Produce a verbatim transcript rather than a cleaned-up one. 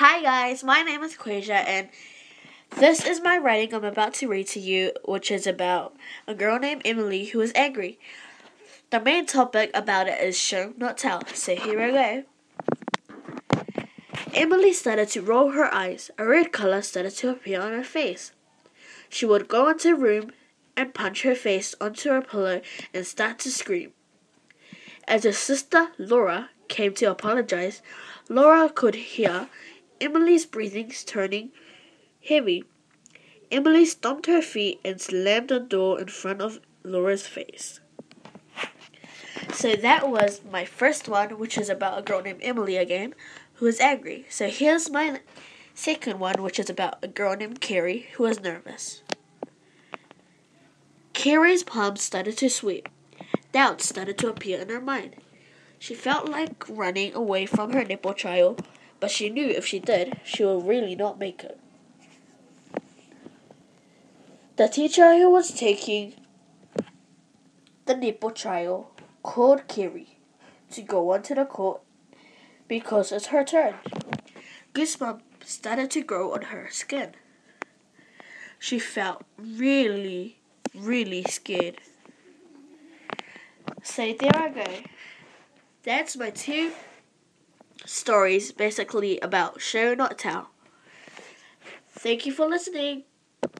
Hi guys, my name is Quasia and this is my writing I'm about to read to you, which is about a girl named Emily who is angry. The main topic about it is show, not tell, so here I go. Emily started to roll her eyes. A red color started to appear on her face. She would go into her room and punch her face onto her pillow and start to scream. As her sister, Laura, came to apologize, Laura could hear Emily's breathing turning heavy. Emily stomped her feet and slammed the door in front of Laura's face. So that was my first one, which is about a girl named Emily again, who is angry. So here's my second one, which is about a girl named Carrie, who is nervous. Carrie's palms started to sweat. Doubts started to appear in her mind. She felt like running away from her nipple trial, but she knew if she did, she would really not make it. The teacher who was taking the nipple trial called Carrie to go onto the court because it's her turn. Goosebumps started to grow on her skin. She felt really, really scared. So there I go. That's my two stories basically about show, not tell. Thank you for listening.